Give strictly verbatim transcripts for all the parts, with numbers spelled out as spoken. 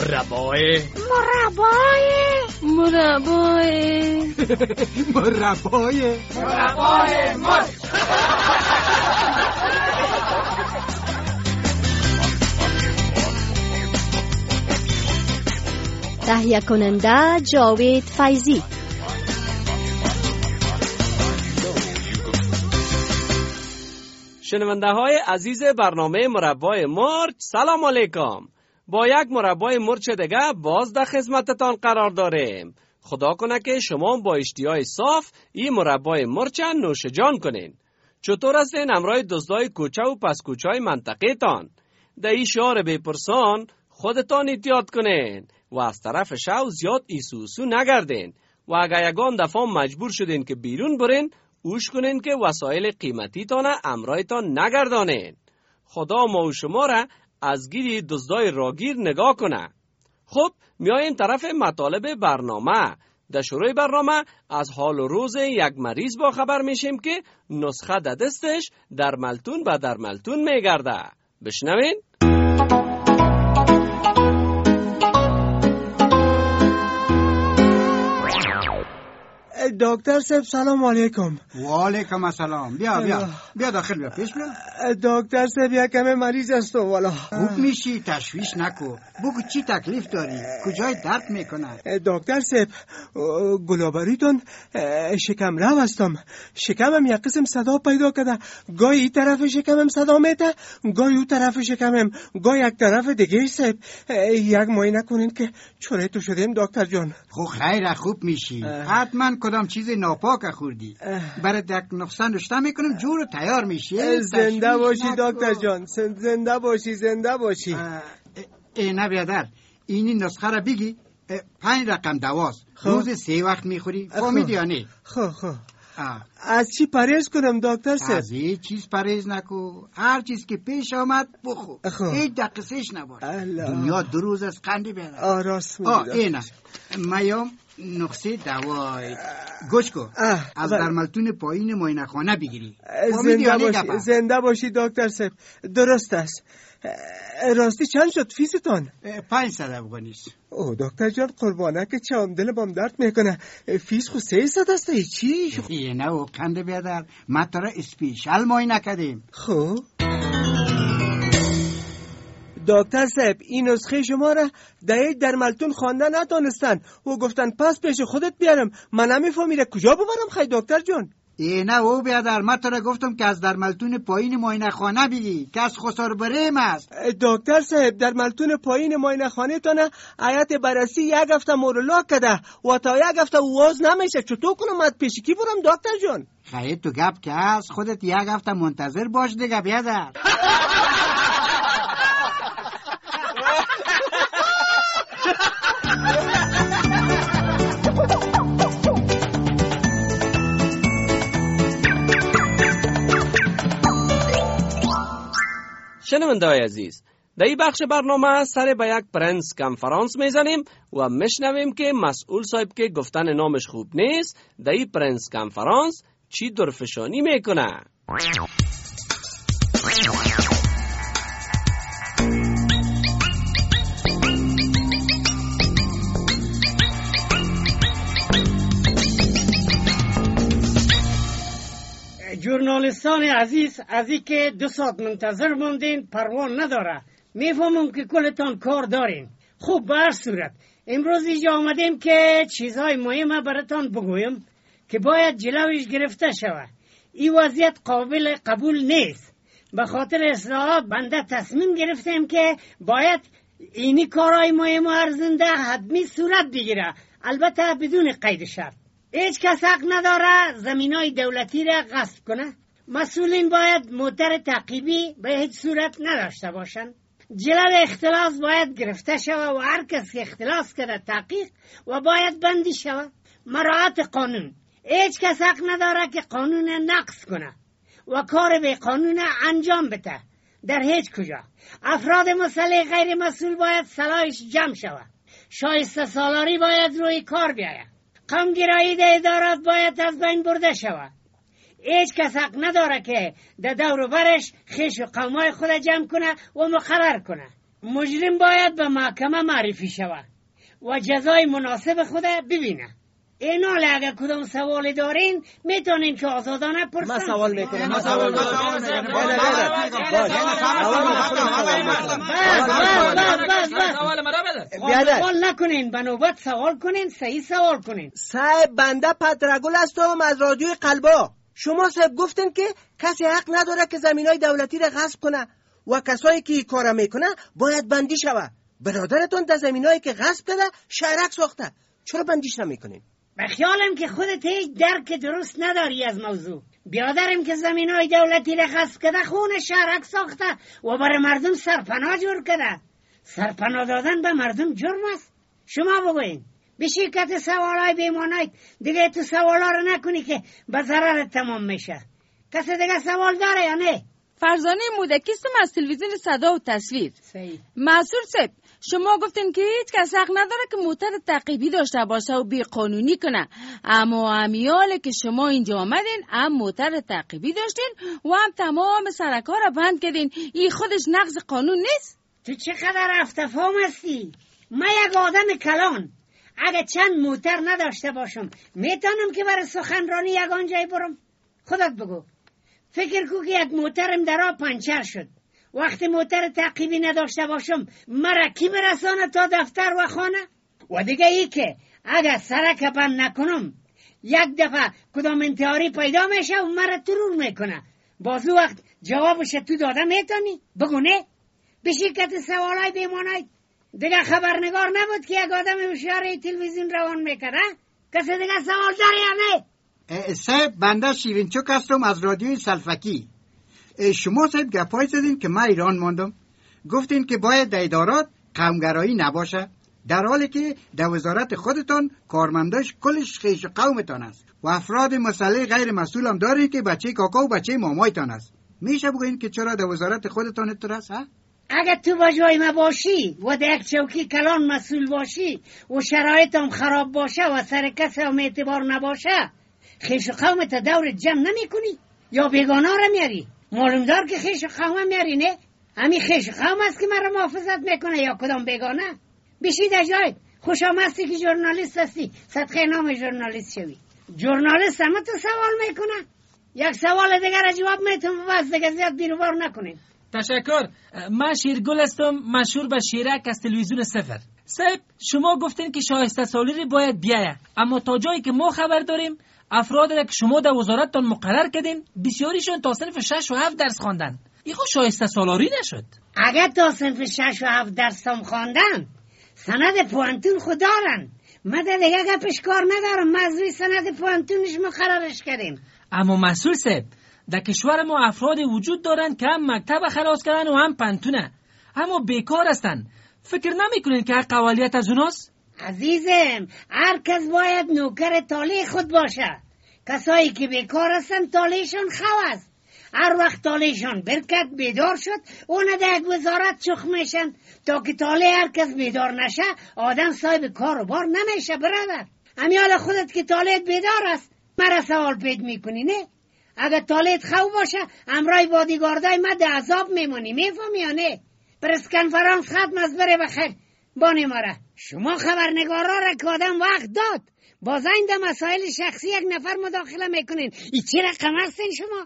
مربای مربای مربای مربای مربای مرچ. تهیه کننده جاوید فیضی. شنونده های عزیز برنامه مربای مرچ، سلام علیکم. با یک مربای مرچ دیگه باز در خدمتتان قرار داریم. خدا کنه که شما با اشتیاق صاف این مربای مرچ نوش جان کنین. چطور هستین همراه دوستای کوچه و پس کوچه های منطقه تان؟ در این شعار بپرسان خودتان احتیاط کنین و از طرف شو زیاد ایسوسو نگردین و اگر یگان دفعه مجبور شدین که بیرون برین، اوش کنین که وسایل قیمتی تانه امرایتان نگردانین. خدا ما و شما را از گیری دزدای راگیر نگاه کنه. خب میاییم طرف مطالب برنامه. در شروع برنامه از حال و روز یک مریض با خبر میشیم که نسخه در دستش در ملتون و در ملتون میگرده. بشنوین. دکتر صاحب سلام علیکم. و علیکم السلام. بیا بیا بیا داخل بیا پیش بیا. دکتر صاحب یکم مریض است والا. خوب میشی، تشویش نکو. بگو چی تکلیف داری؟ کجای درد میکنه؟ دکتر صاحب گلابریتون شکم رو هستم. شکمم یک قسم صدا پیدا کرده. گاهی این طرف شکمم صدا میده، گاهی اون طرف شکمم، گاهی یک طرف دیگه. صاحب یک معاینه کنین که چوره تو شدیم دکتر جان. خب خیر، خوب میشی. حتما کدام چیز ناپاک خوردی. برای یک نقصان نشته میکنم جور و تیار میشی. زنده باشی دکتر جان، زنده باشی، زنده باشی. ای نه بیادر، اینی نسخه را بگی. پنج رقم دواست. روز سه وقت میخوری. فهمیدی یا نه؟ خب خب از چی پرهیز کنم دکتر صاحب؟ از هیچ چیز پرهیز نکو. هر چیز که پیش آمد بخو. هیچ دقیقش نباش. دنیا دو روز از قندی بیادر. آه راست میگی. آه اینه میام نقصه دوای گوش کو. از درملتون پایین معاینه خانه بگیری. زنده باشی، زنده باشی دکتر صاحب. درست است. راستی چند شد فیستان؟ پنج صد افغانیست. او دکتر جان قربانه که چم دل بام درد میکنه. فیس خو سه صد است. ای چی؟ ای نه او کنده بیادر، ما تو را اسپیشال معاینه کردیم. خب دکتر صاحب این نسخه شما را در درملتون خوانده نتونستن و گفتن پس پیش خودت بیارم. من نمیفهمیدم کجا ببرم خیلی دکتر جان. ای نه او بیادر، من تو را گفتم که از درملتون پایین معاینه خانه بگی که از خسار بریم است. دکتر صاحب درملتون پایین معاینه خانه تونه آیت بررسی یک هفته مورلا کده و تا یک هفته واز نمیشه. چطور کنم مد پیش کی برم دکتر جان؟ خیلی تو گپ که هست، خودت یک هفته منتظر باش دیگه بیادر. شنونده های عزیز، در این بخش برنامه سر به یک پرنس کنفرانس میزنیم و میشنویم که مسئول صاحب که گفتن نامش خوب نیست در این پرنس کنفرانس چی درفشانی میکنه. جورنالیستان عزیز، از این که دو ساعت منتظر موندین پروان نداره. میفهمم که کلتان کار دارین. خوب به هر صورت امروز اینجا آمدیم که چیزهای مهمه براتان بگویم که باید جلوش گرفته شود. این وضعیت قابل قبول نیست. به خاطر اصلاحات بنده تصمیم گرفتیم که باید اینی کارهای مهم و ارزنده حتمی صورت بگیره، البته بدون قید شرط. هیچ کس حق نداره زمینای دولتی را غصب کنه. مسئولین باید موتر تعقیبی به هیچ صورت نداشته باشند. جلو اختلاس باید گرفته شود و هر کس که اختلاس کرده تحقیق و باید بندی شود. مراعات قانون. هیچ کس حق نداره که قانون نقض کنه و کار به قانون انجام بده. در هیچ کجا افراد مسلح غیر مسئول باید صلاحش جمع شود. شایسته سالاری باید روی کار بیاید. قومگرایی در ادارات باید از بین برده شود. هیچ کس حق نداره که در دور و برش خیش و قومای خود جمع کنه و مقرر کنه. مجرم باید به محکمه معرفی شود و جزای مناسب خود ببینه. این حال اگر کدام سوال دارین میتونین که آزادانه پرسن. من سوال میکنم. من سوال میکنم. سوال نکنین، به نوبت سوال کنین، صحیح سوال کنین. صاحب بنده پدرگل هستم از رادیوی قلبا. شما صاحب گفتن که کسی حق نداره که زمینای دولتی را غصب کنه و کسایی که این کارا میکنه باید بندی شوه. برادرتون در زمینایی که غصب کرده شهرک ساخته، چرا بندیش نمیکنین؟ به خیالم که خودت هیچ درک درست نداری از موضوع. بیادرم که زمینای دولتی را غصب کرده خون شهرک ساخته و برای مردم سرپناه جور کرده. سرپناه دادن به مردم جرم است. شما بگوین به شرکت سوالای بیمانایت دیگه تو سوالا رو نکنی که به ضرر تمام میشه. کسی دیگه سوال داره یا نه؟ فرزانه مودکیستم از تلویزیون صدا و تصویر. صحیح. مسئول صاحب شما گفتین که هیچ کس حق نداره که موتر تعقیبی داشته باشه و بی قانونی کنه، اما امیاله که شما اینجا آمدین هم موتر تعقیبی داشتین و هم تمام سرکا را بند کردین. این خودش نقض قانون نیست؟ تو چقدر افتفام هستی؟ من یک آدم کلان اگه چند موتر نداشته باشم میتونم که برای سخنرانی یگان جای برم؟ خودت بگو. فکر کو که یک موترم در آب پنچر شد، وقتی موتر تعقیبی نداشته باشم مرا کی برسانه تا دفتر و خانه؟ و دیگه ای که اگر سرک بند نکنم یک دفعه کدام انتحاری پیدا میشه و مرا ترور میکنه، بازو وقت جوابش تو داده میتونی؟ بگو نه؟ به شرکت سوالای بیمانای دیگه خبرنگار نبود که یک آدم هوشیار تلویزیون روان میکنه؟ کسی دیگه سوال داره یا نه؟ صاحب بنده شیرینچوک هستم از رادیوی سلفکی. شما صاحب گپای زدین که من ایران ماندم، گفتین که باید در ادارات قومگرایی نباشه، در حالی که در وزارت خودتان کارمنداش کلش خیش قومتان است و افراد مسئله غیر مسئول هم دارین که بچه کاکا و بچه مامایتان است. میشه بگوین که چرا در وزارت خودتان اتر است؟ اگه تو با جای ما باشی و در یک چوکی کلان مسئول باشی و شرایطم خراب باشه و سر کسی هم اعتبار نباشه، خیش قومت دور جمع نمی کنی یا بیگانه را میاری؟ معلوم دار که خیش قوم میاری نه؟ همین خیش قوم است که مرا محافظت میکنه یا کدام بیگانه؟ بشی در جای خوش آمدستی که جورنالیست هستی، صدقه نام جورنالیست شوی. جورنالیست همه تو سوال میکنه. یک سوال دیگر را جواب میتون بس دیگه زیاد بیروبار نکنیم. تشکر. من شیرگل هستم، مشهور به شیرک از تلویزیون سفر. صاحب شما گفتین که شایسته سالیری باید بیایه، اما تا جایی که ما خبر داریم افرادی را که شما در وزارتتان مقرر کردین بسیاریشون تا صنف شش و هفت درس خواندن. این خود شایسته سالاری نشد؟ اگر تا صنف شش و هفت درس هم خواندن سند پوانتون خود دارن. من در دیگه گپش کار ندارم، مزوی سند پوانتونش مقررش کردیم. اما مسئول صاحب در کشور ما افرادی وجود دارن که هم مکتب خلاص کردن و هم پنتونه، اما بیکار هستن. فکر نمیکنین که حق اولیت از اوناست؟ عزیزم هر کس باید نوکر طالع خود باشه. کسایی که بیکار هستن طالعشان خو است. هر وقت طالعشان برکت بیدار شد اون در یک وزارت چخ میشن تا که طالع هر کس بیدار نشه آدم صاحب کار و بار نمیشه. برادر امیال خودت که طالعت بیدار است مرا سوال پید میکنی نه؟ اگر طالعت خو باشه امرای بادیگاردای ما در عذاب میمونی، میفهمی یا نه؟ پرس کنفرانس ختم از بره بخیر بانی ماره. شما خبرنگارا را که آدم وقت داد باز این در مسائل شخصی یک نفر مداخله میکنین. ای چی رقم هستین شما؟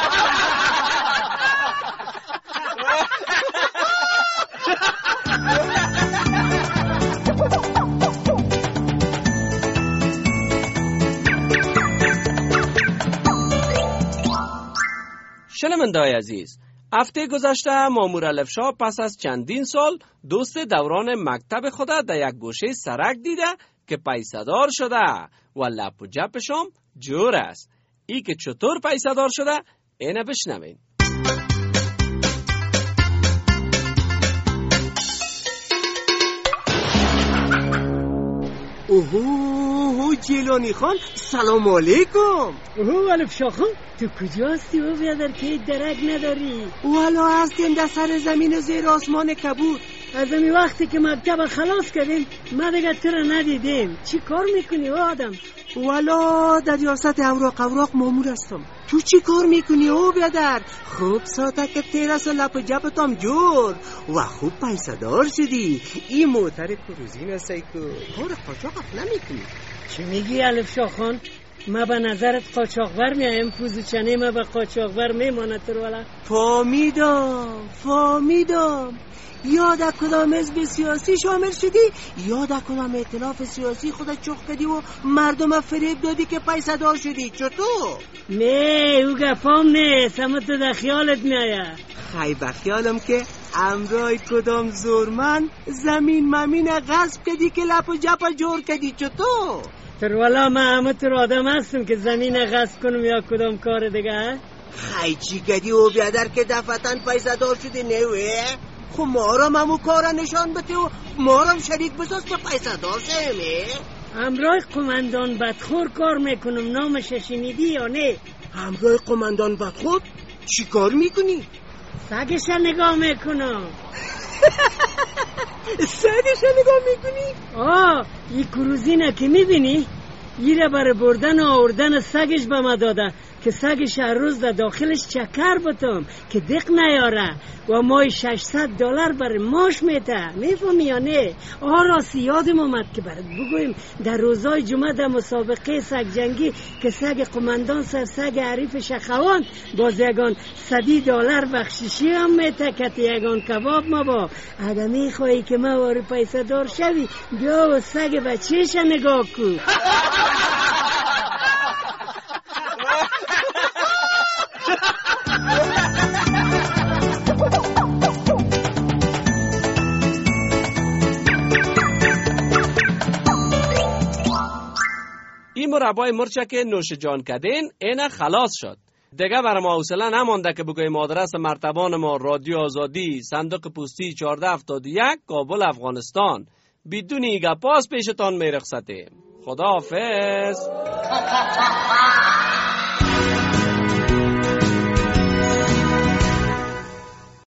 شنونده‌های عزیز، هفته گذشته مامور الفشا پس از چندین سال دوست دوران مکتب خود در یک گوشه سرک دیده که پیسدار شده و لپ و جپشم جور است. ای که چطور پیسدار شده اینه بشنوین. اوهو جیلانی خان سلام علیکم. اوه الفشا خان تو کجا هستی و بیادر که درک نداری؟ والا هستیم در سر زمین زیر آسمان کبود. از این وقتی که مکتب خلاص کردیم ما دیگه تو رو ندیدیم. چی کار میکنی او آدم؟ والا در ریاست اوراق اوراق مامور هستم. تو چی کار میکنی او بیادر؟ خوب ساته که تیرس و لپ جبتام جور و خوب پیسدار شدی. این موتر کروزین هستی که کار قاچاق نمیکنی. چی میگی الف شاه خان؟ ما به نظرت قاچاقبر میایم؟ پوزوچنه ما به قاچاقبر میماند تو والا؟ فامیدم فامیدم یاد کدام حزب سیاسی شامل شدی؟ یاد کدام ائتلاف سیاسی خودت چخ کردی و مردم فریب دادی که پیسه دار شدی؟ چطور؟ نه او گفام نیست، اما تو در خیالت میایه. خی بخیالم که امرای کدام زورمن زمین ممین غصب کردی که لپ و جپ جور کردی؟ چطور؟ تر والا من همه تر آدم هستم که زمین غصب کنم یا کدام کار دیگه؟ خی چی کردی او بیادر که دفتن پیسه دار شدی؟ نوه خب ما را همو کارا نشان بده و ما را شریک بساز که پیسه دار شدیمه. همراه قماندان بدخور کار میکنم، نامش شنیدی یا نه؟ همراه قماندان بدخور؟ چی کار میکنی؟ سگش نگاه میکنم. سگش نگاه میکنی؟ آه این کروزینه که میبینی ایره برای بردن و آوردن سگش به ما داده که سگش هر روز در داخلش چکر بتم که دق نیاره و مای ششصد دلار برای ماش میته. میفهمی یا نه؟ آه راستی یادم اومد که برات بگویم در روزای جمعه در مسابقه سگ جنگی که سگ قماندان سر سگ عریف شخوان باز یگان صدی دلار بخشیشی هم میته که یگان کباب ما با آدمی خواهی که ما واری پیسه دار شوی بیا و سگ بچهش نگاه کو. این مربای مرچه که نوش جان کردین اینه خلاص شد. دیگه برای ما حوصله نمانده که بگویم آدرس مرتبان ما رادیو آزادی صندوق پستی چهارده هفتاد و یک کابل افغانستان. بدون ایگه پاس پیشتان میرخصتیم. خدا حافظ.